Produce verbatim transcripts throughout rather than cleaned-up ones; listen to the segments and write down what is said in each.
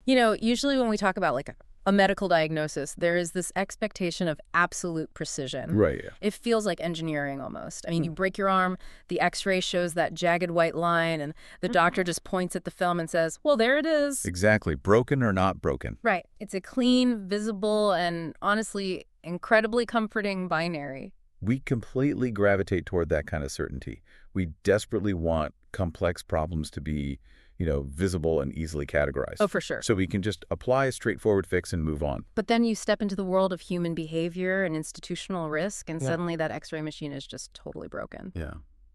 You know, usually when we talk about like a, a medical diagnosis, there is this expectation of absolute precision. Right, yeah. It feels like engineering almost. I mean, you break your arm, the x-ray shows that jagged white line, and the doctor just points at the film and says, well, there it is. Exactly. Broken or not broken. Right. It's a clean, visible, and honestly, incredibly comforting binary. We completely gravitate toward that kind of certainty. We desperately want complex problems to be, you know, visible and easily categorized. Oh, for sure. So we can just apply a straightforward fix and move on. But then you step into the world of human behavior and institutional risk, and Yeah. suddenly that x-ray machine is just totally broken. Yeah.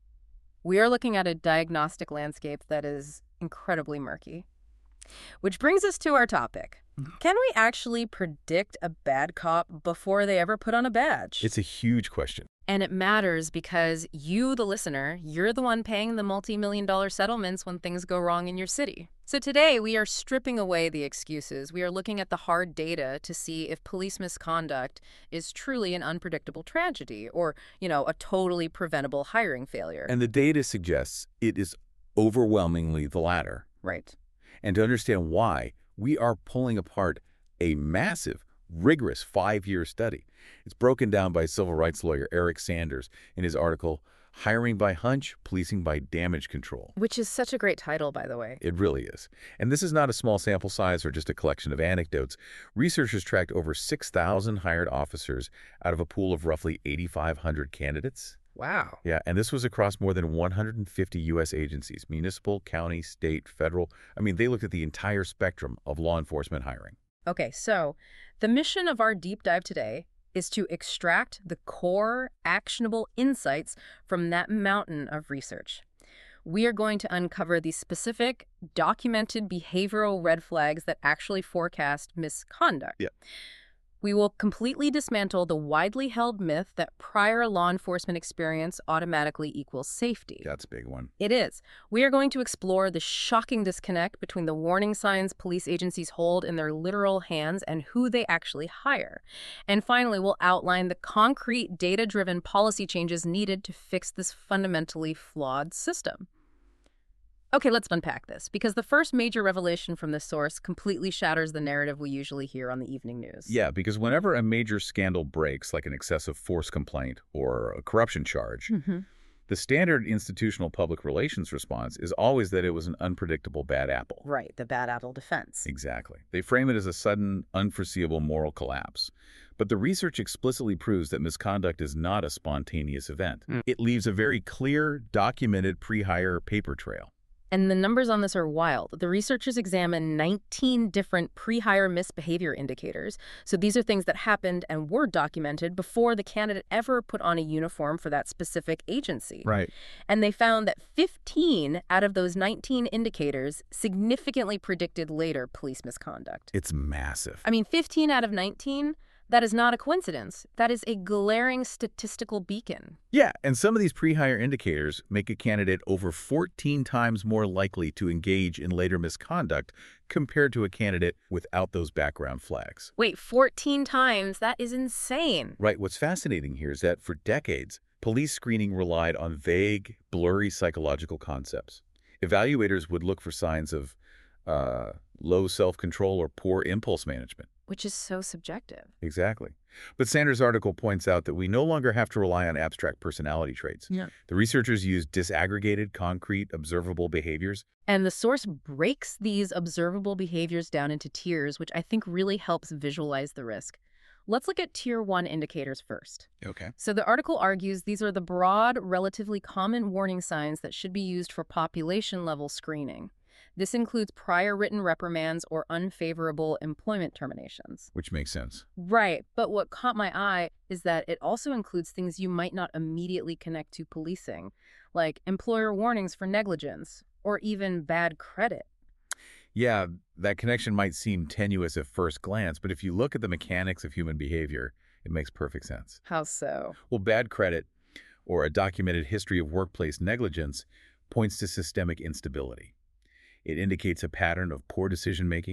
We are looking at a diagnostic landscape that is incredibly murky. Which brings us to our topic. Can we actually predict a bad cop before they ever put on a badge? It's a huge question. And it matters because you, the listener, you're the one paying the multi-million dollar settlements when things go wrong in your city. So today, we are stripping away the excuses. We are looking at the hard data to see if police misconduct is truly an unpredictable tragedy or, you know, a totally preventable hiring failure. And the data suggests it is overwhelmingly the latter. Right. And to understand why, we are pulling apart a massive, rigorous five-year study. It's broken down by civil rights lawyer Eric Sanders in his article, Hiring by Hunch, Policing by Damage Control. Which is such a great title, by the way. It really is. And this is not a small sample size or just a collection of anecdotes. Researchers tracked over six thousand hired officers out of a pool of roughly eighty-five hundred candidates. Wow. Yeah, and this was across more than one hundred fifty U S agencies, municipal, county, state, federal. I mean, they looked at the entire spectrum of law enforcement hiring. Okay, so the mission of our deep dive today is to extract the core, actionable insights from that mountain of research. We are going to uncover the specific, documented behavioral red flags that actually forecast misconduct. Yeah. We will completely dismantle the widely held myth that prior law enforcement experience automatically equals safety. That's a big one. It is. We are going to explore the shocking disconnect between the warning signs police agencies hold in their literal hands and who they actually hire. And finally, we'll outline the concrete, data-driven policy changes needed to fix this fundamentally flawed system. Okay, let's unpack this, because the first major revelation from this source completely shatters the narrative we usually hear on the evening news. Yeah, because whenever a major scandal breaks, like an excessive force complaint or a corruption charge, Mm-hmm. the standard institutional public relations response is always that it was an unpredictable bad apple. Right, the bad apple defense. Exactly. They frame it as a sudden, unforeseeable moral collapse. But the research explicitly proves that misconduct is not a spontaneous event. Mm. It leaves a very clear, documented pre-hire paper trail. And the numbers on this are wild. The researchers examined nineteen different pre-hire misbehavior indicators. So these are things that happened and were documented before the candidate ever put on a uniform for that specific agency. Right. And they found that fifteen out of those nineteen indicators significantly predicted later police misconduct. It's massive. I mean, fifteen out of nineteen, that is not a coincidence. That is a glaring statistical beacon. Yeah, and some of these pre-hire indicators make a candidate over fourteen times more likely to engage in later misconduct compared to a candidate without those background flags. Wait, fourteen times? That is insane. Right, what's fascinating here is that for decades, police screening relied on vague, blurry psychological concepts. Evaluators would look for signs of uh, low self-control or poor impulse management. Which is so subjective. Exactly. But Sanders' article points out that we no longer have to rely on abstract personality traits. Yeah. The researchers used disaggregated, concrete, observable behaviors. And the source breaks these observable behaviors down into tiers, which I think really helps visualize the risk. Let's look at tier one indicators first. Okay. So the article argues these are the broad, relatively common warning signs that should be used for population-level screening. This includes prior written reprimands or unfavorable employment terminations. Which makes sense. Right, but what caught my eye is that it also includes things you might not immediately connect to policing, like employer warnings for negligence or even bad credit. Yeah, that connection might seem tenuous at first glance, but if you look at the mechanics of human behavior, it makes perfect sense. How so? Well, bad credit or a documented history of workplace negligence points to systemic instability. It indicates a pattern of poor decision-making,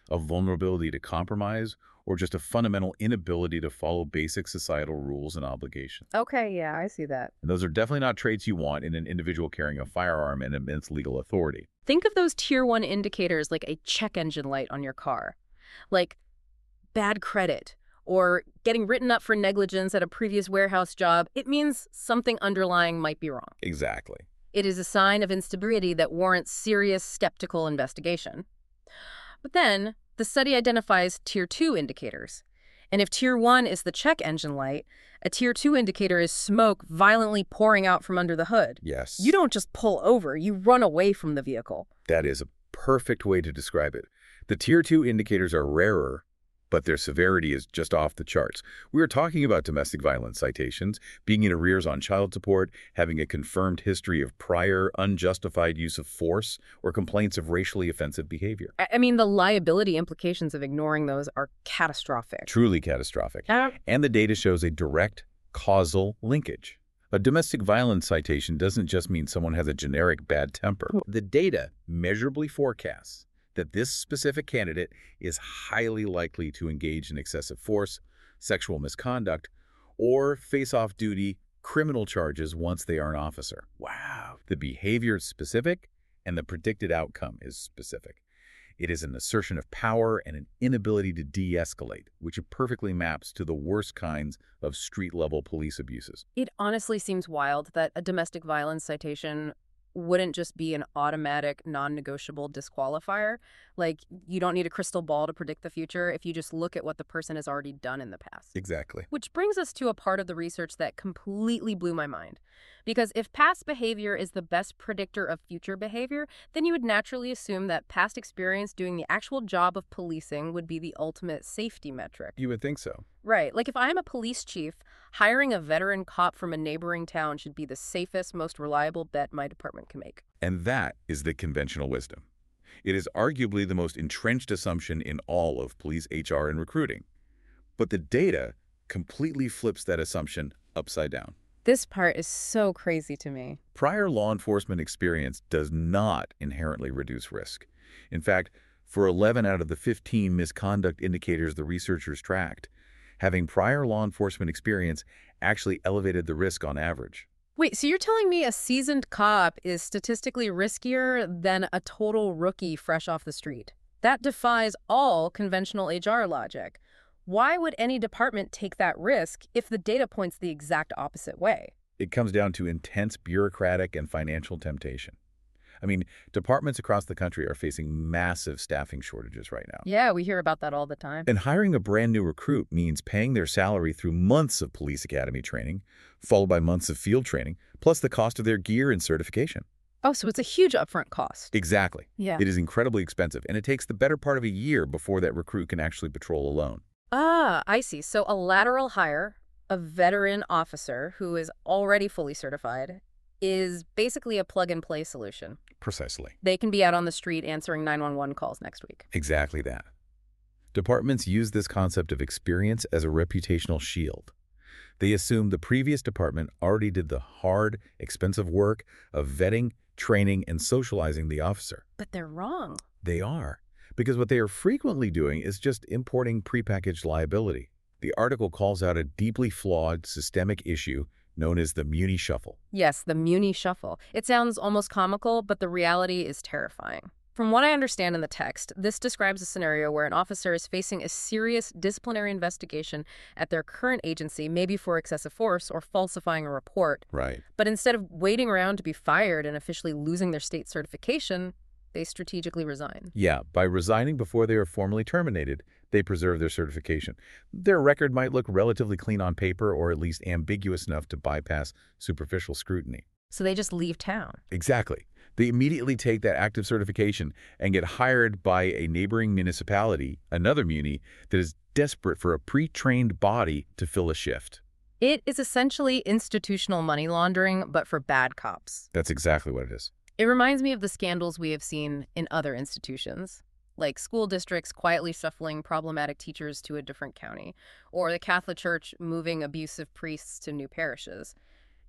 a vulnerability to compromise, or just a fundamental inability to follow basic societal rules and obligations. Okay, yeah, I see that. And those are definitely not traits you want in an individual carrying a firearm and immense legal authority. Think of those tier one indicators like a check engine light on your car, like bad credit or getting written up for negligence at a previous warehouse job. It means something underlying might be wrong. Exactly. It is a sign of instability that warrants serious, skeptical investigation. But then, the study identifies tier two indicators. And if tier one is the check engine light, a tier two indicator is smoke violently pouring out from under the hood. Yes. You don't just pull over, you run away from the vehicle. That is a perfect way to describe it. The tier two indicators are rarer, but their severity is just off the charts. We are talking about domestic violence citations, being in arrears on child support, having a confirmed history of prior unjustified use of force, or complaints of racially offensive behavior. I I mean, the liability implications of ignoring those are catastrophic. Truly catastrophic. Uh, And the data shows a direct causal linkage. A domestic violence citation doesn't just mean someone has a generic bad temper. The data measurably forecasts that this specific candidate is highly likely to engage in excessive force, sexual misconduct, or face off-duty criminal charges once they are an officer. Wow. The behavior is specific, and the predicted outcome is specific. It is an assertion of power and an inability to de-escalate, which perfectly maps to the worst kinds of street-level police abuses. It honestly seems wild that a domestic violence citation wouldn't just be an automatic, non-negotiable disqualifier. Like, you don't need a crystal ball to predict the future if you just look at what the person has already done in the past. Exactly. Which brings us to a part of the research that completely blew my mind. Because if past behavior is the best predictor of future behavior, then you would naturally assume that past experience doing the actual job of policing would be the ultimate safety metric. You would think so. Right. Like if I'm a police chief, hiring a veteran cop from a neighboring town should be the safest, most reliable bet my department can make. And that is the conventional wisdom. It is arguably the most entrenched assumption in all of police H R and recruiting. But the data completely flips that assumption upside down. This part is so crazy to me. Prior law enforcement experience does not inherently reduce risk. In fact, for eleven out of the fifteen misconduct indicators the researchers tracked, having prior law enforcement experience actually elevated the risk on average. Wait, so you're telling me a seasoned cop is statistically riskier than a total rookie fresh off the street? That defies all conventional H R logic. Why would any department take that risk if the data points the exact opposite way? It comes down to intense bureaucratic and financial temptation. I mean, departments across the country are facing massive staffing shortages right now. Yeah, we hear about that all the time. And hiring a brand new recruit means paying their salary through months of police academy training, followed by months of field training, plus the cost of their gear and certification. Oh, so it's a huge upfront cost. Exactly. Yeah. It is incredibly expensive, and it takes the better part of a year before that recruit can actually patrol alone. Ah, I see. So a lateral hire, a veteran officer who is already fully certified, is basically a plug-and-play solution. Precisely. They can be out on the street answering nine one one calls next week. Exactly that. Departments use this concept of experience as a reputational shield. They assume the previous department already did the hard, expensive work of vetting, training, and socializing the officer. But they're wrong. They are. Because what they are frequently doing is just importing prepackaged liability. The article calls out a deeply flawed systemic issue known as the Muni Shuffle. Yes, the Muni Shuffle. It sounds almost comical, but the reality is terrifying. From what I understand in the text, this describes a scenario where an officer is facing a serious disciplinary investigation at their current agency, maybe for excessive force or falsifying a report. Right. But instead of waiting around to be fired and officially losing their state certification, they strategically resign. Yeah, by resigning before they are formally terminated, they preserve their certification. Their record might look relatively clean on paper or at least ambiguous enough to bypass superficial scrutiny. So they just leave town. Exactly. They immediately take that active certification and get hired by a neighboring municipality, another muni, that is desperate for a pre-trained body to fill a shift. It is essentially institutional money laundering, but for bad cops. That's exactly what it is. It reminds me of the scandals we have seen in other institutions, like school districts quietly shuffling problematic teachers to a different county, or the Catholic Church moving abusive priests to new parishes.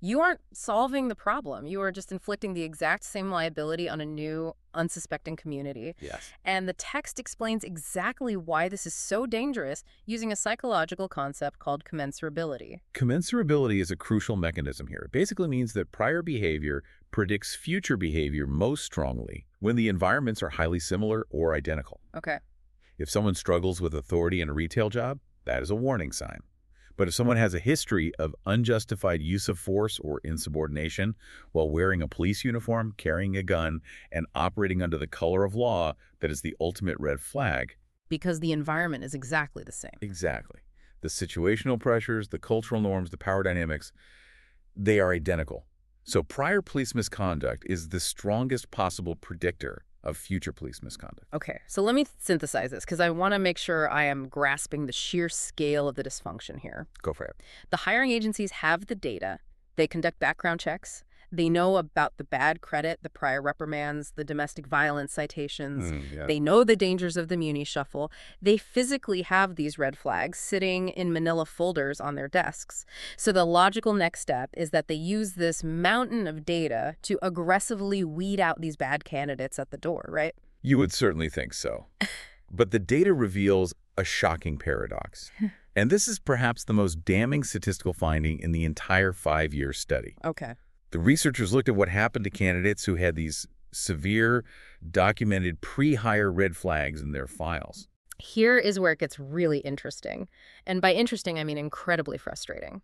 You aren't solving the problem. You are just inflicting the exact same liability on a new, unsuspecting community. Yes. And the text explains exactly why this is so dangerous using a psychological concept called commensurability. Commensurability is a crucial mechanism here. It basically means that prior behavior predicts future behavior most strongly when the environments are highly similar or identical. Okay. If someone struggles with authority in a retail job, that is a warning sign. But if someone has a history of unjustified use of force or insubordination while wearing a police uniform, carrying a gun, and operating under the color of law, that is the ultimate red flag. Because the environment is exactly the same. Exactly. The situational pressures, the cultural norms, the power dynamics, they are identical. So prior police misconduct is the strongest possible predictor of future police misconduct. Okay, so let me synthesize this because I want to make sure I am grasping the sheer scale of the dysfunction here. Go for it. The hiring agencies have the data. They conduct background checks. They know about the bad credit, the prior reprimands, the domestic violence citations. Mm, yeah. They know the dangers of the Muni Shuffle. They physically have these red flags sitting in manila folders on their desks. So the logical next step is that they use this mountain of data to aggressively weed out these bad candidates at the door, right? You would certainly think so. But the data reveals a shocking paradox. And this is perhaps the most damning statistical finding in the entire five-year study. Okay. The researchers looked at what happened to candidates who had these severe, documented pre-hire red flags in their files. Here is where it gets really interesting. And by interesting, I mean incredibly frustrating.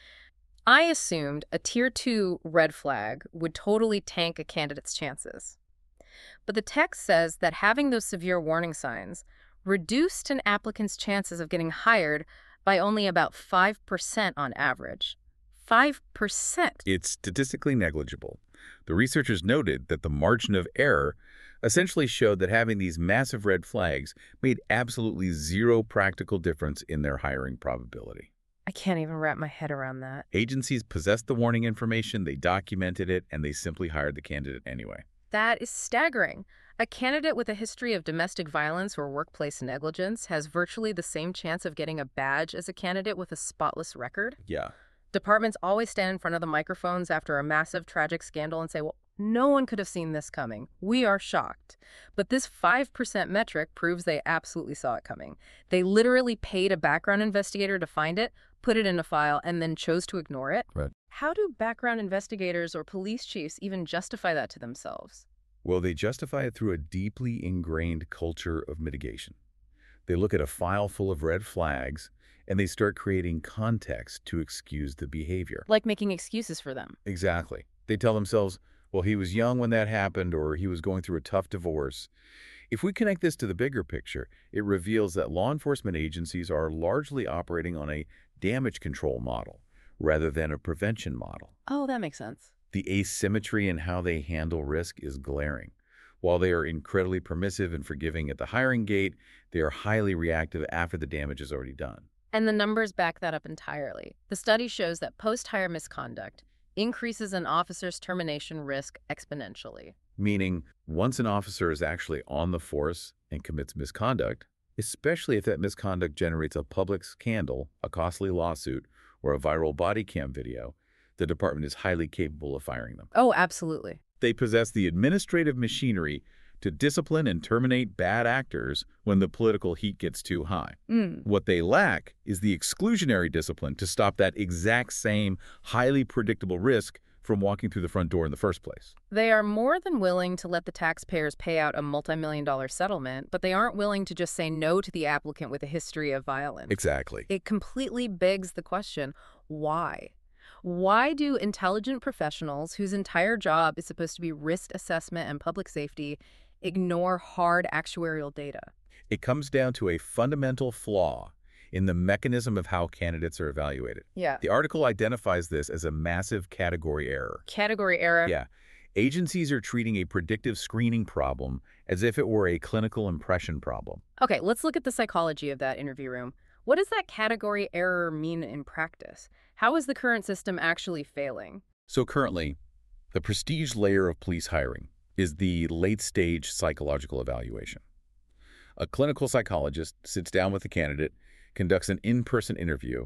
I assumed a tier two red flag would totally tank a candidate's chances. But the text says that having those severe warning signs reduced an applicant's chances of getting hired by only about five percent on average. five percent. It's statistically negligible. The researchers noted that the margin of error essentially showed that having these massive red flags made absolutely zero practical difference in their hiring probability. I can't even wrap my head around that. Agencies possessed the warning information, they documented it, and they simply hired the candidate anyway. That is staggering. A candidate with a history of domestic violence or workplace negligence has virtually the same chance of getting a badge as a candidate with a spotless record. Yeah. Departments always stand in front of the microphones after a massive tragic scandal and say, well, no one could have seen this coming. We are shocked. But this five percent metric proves they absolutely saw it coming. They literally paid a background investigator to find it, put it in a file, and then chose to ignore it. Right. How do background investigators or police chiefs even justify that to themselves? Well, they justify it through a deeply ingrained culture of mitigation. They look at a file full of red flags, and they start creating context to excuse the behavior. Like making excuses for them. Exactly. They tell themselves, well, he was young when that happened, or he was going through a tough divorce. If we connect this to the bigger picture, it reveals that law enforcement agencies are largely operating on a damage control model rather than a prevention model. Oh, that makes sense. The asymmetry in how they handle risk is glaring. While they are incredibly permissive and forgiving at the hiring gate, they are highly reactive after the damage is already done. And the numbers back that up entirely. The study shows that post-hire misconduct increases an officer's termination risk exponentially. Meaning, once an officer is actually on the force and commits misconduct, especially if that misconduct generates a public scandal, a costly lawsuit, or a viral body cam video, the department is highly capable of firing them. Oh, absolutely. They possess the administrative machinery to discipline and terminate bad actors when the political heat gets too high. Mm. What they lack is the exclusionary discipline to stop that exact same highly predictable risk from walking through the front door in the first place. They are more than willing to let the taxpayers pay out a multi-million dollar settlement, but they aren't willing to just say no to the applicant with a history of violence. Exactly. It completely begs the question, why? Why do intelligent professionals whose entire job is supposed to be risk assessment and public safety ignore hard actuarial data? It comes down to a fundamental flaw in the mechanism of how candidates are evaluated. Yeah. The article identifies this as a massive category error. Category error? Yeah. Agencies are treating a predictive screening problem as if it were a clinical impression problem. Okay, let's look at the psychology of that interview room. What does that category error mean in practice? How is the current system actually failing? So currently, the prestige layer of police hiring is the late-stage psychological evaluation. A clinical psychologist sits down with the candidate, conducts an in-person interview,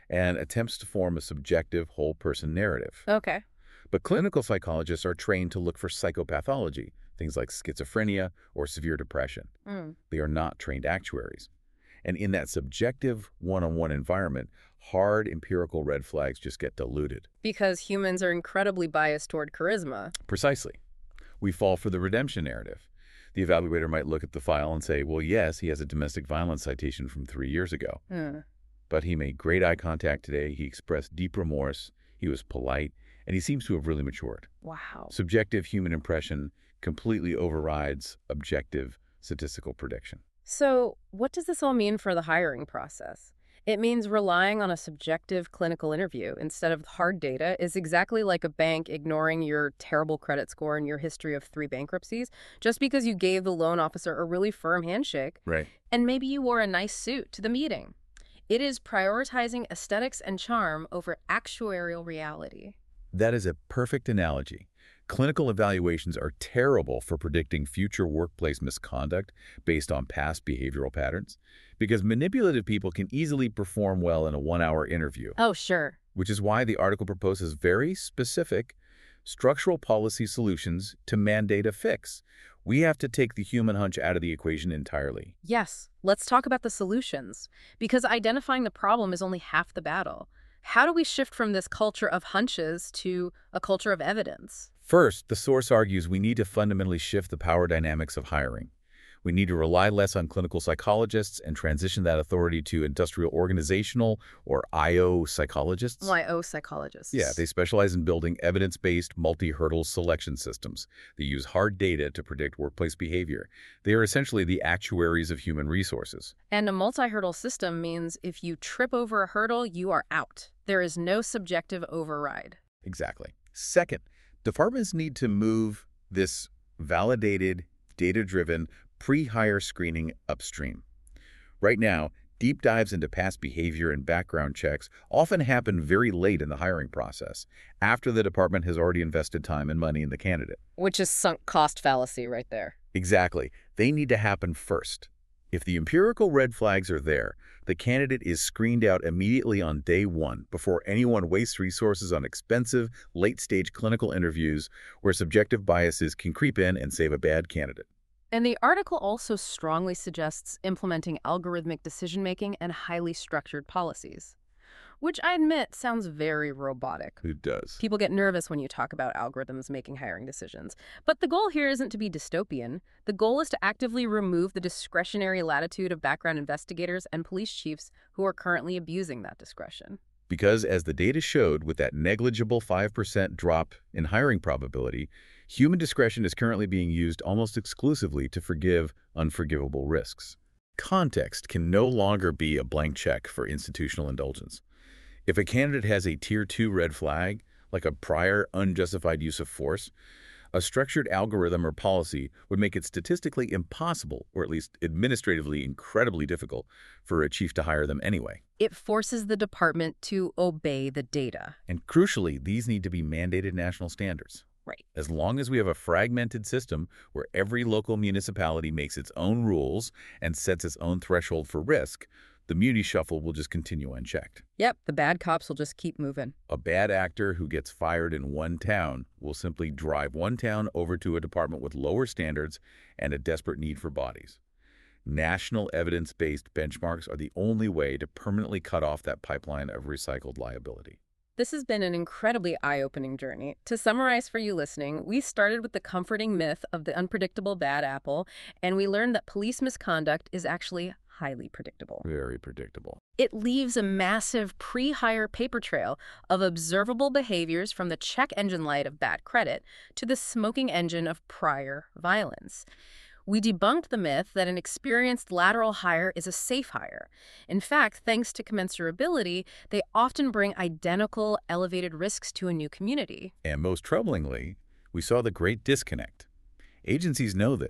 and attempts to form a subjective whole-person narrative. Okay. But clinical psychologists are trained to look for psychopathology, things like schizophrenia or severe depression. Mm. They are not trained actuaries. And in that subjective one-on-one environment, hard empirical red flags just get diluted. Because humans are incredibly biased toward charisma. Precisely. We fall for the redemption narrative. The evaluator might look at the file and say, well, yes, he has a domestic violence citation from three years ago. Mm. But he made great eye contact today, he expressed deep remorse, he was polite, and he seems to have really matured. Wow. Subjective human impression completely overrides objective statistical prediction. So what does this all mean for the hiring process? It means relying on a subjective clinical interview instead of hard data is exactly like a bank ignoring your terrible credit score and your history of three bankruptcies just because you gave the loan officer a really firm handshake. Right. And maybe you wore a nice suit to the meeting. It is prioritizing aesthetics and charm over actuarial reality. That is a perfect analogy. Clinical evaluations are terrible for predicting future workplace misconduct based on past behavioral patterns, because manipulative people can easily perform well in a one-hour interview. Oh, sure. Which is why the article proposes very specific structural policy solutions to mandate a fix. We have to take the human hunch out of the equation entirely. Yes, let's talk about the solutions, because identifying the problem is only half the battle. How do we shift from this culture of hunches to a culture of evidence? First, the source argues we need to fundamentally shift the power dynamics of hiring. We need to rely less on clinical psychologists and transition that authority to industrial organizational, or I O psychologists. Y O psychologists. Yeah, they specialize in building evidence-based multi-hurdle selection systems. They use hard data to predict workplace behavior. They are essentially the actuaries of human resources. And a multi-hurdle system means if you trip over a hurdle, you are out. There is no subjective override. Exactly. Second, departments need to move this validated, data-driven, pre-hire screening upstream. Right now, deep dives into past behavior and background checks often happen very late in the hiring process, after the department has already invested time and money in the candidate. Which is sunk cost fallacy right there. Exactly. They need to happen first. If the empirical red flags are there, the candidate is screened out immediately on day one before anyone wastes resources on expensive, late-stage clinical interviews where subjective biases can creep in and save a bad candidate. And the article also strongly suggests implementing algorithmic decision-making and highly structured policies, which I admit sounds very robotic. Who does? People get nervous when you talk about algorithms making hiring decisions. But the goal here isn't to be dystopian. The goal is to actively remove the discretionary latitude of background investigators and police chiefs who are currently abusing that discretion. Because as the data showed with that negligible five percent drop in hiring probability, human discretion is currently being used almost exclusively to forgive unforgivable risks. Context can no longer be a blank check for institutional indulgence. If a candidate has a tier two red flag, like a prior unjustified use of force, a structured algorithm or policy would make it statistically impossible, or at least administratively incredibly difficult, for a chief to hire them anyway. It forces the department to obey the data. And crucially, these need to be mandated national standards. Right. As long as we have a fragmented system where every local municipality makes its own rules and sets its own threshold for risk, the muni shuffle will just continue unchecked. Yep, the bad cops will just keep moving. A bad actor who gets fired in one town will simply drive one town over to a department with lower standards and a desperate need for bodies. National evidence-based benchmarks are the only way to permanently cut off that pipeline of recycled liability. This has been an incredibly eye-opening journey. To summarize for you listening, we started with the comforting myth of the unpredictable bad apple, and we learned that police misconduct is actually highly predictable. Very predictable. It leaves a massive pre-hire paper trail of observable behaviors from the check engine light of bad credit to the smoking engine of prior violence. We debunked the myth that an experienced lateral hire is a safe hire. In fact, thanks to commensurability, they often bring identical elevated risks to a new community. And most troublingly, we saw the great disconnect. Agencies know this,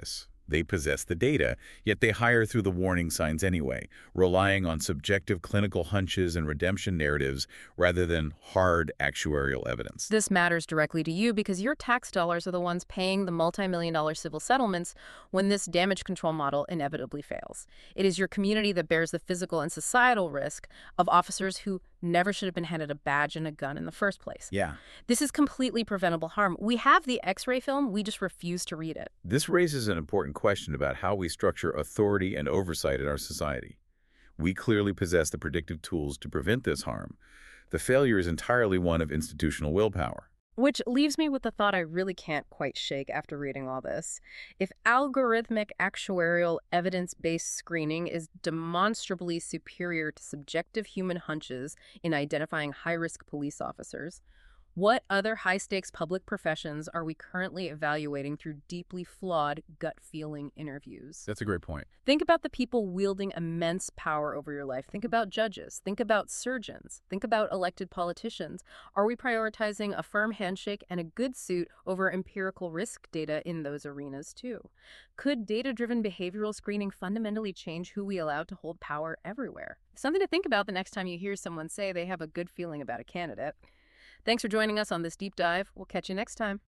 They possess the data, yet they hire through the warning signs anyway, relying on subjective clinical hunches and redemption narratives rather than hard actuarial evidence. This matters directly to you because your tax dollars are the ones paying the multi-million dollar civil settlements when this damage control model inevitably fails. It is your community that bears the physical and societal risk of officers who never should have been handed a badge and a gun in the first place. Yeah. This is completely preventable harm. We have the X-ray film, we just refuse to read it. This raises an important question about how we structure authority and oversight in our society. We clearly possess the predictive tools to prevent this harm. The failure is entirely one of institutional willpower. Which leaves me with the thought I really can't quite shake after reading all this. If algorithmic actuarial evidence-based screening is demonstrably superior to subjective human hunches in identifying high-risk police officers, what other high-stakes public professions are we currently evaluating through deeply flawed gut-feeling interviews? That's a great point. Think about the people wielding immense power over your life. Think about judges. Think about surgeons. Think about elected politicians. Are we prioritizing a firm handshake and a good suit over empirical risk data in those arenas, too? Could data-driven behavioral screening fundamentally change who we allow to hold power everywhere? Something to think about the next time you hear someone say they have a good feeling about a candidate. Thanks for joining us on this deep dive. We'll catch you next time.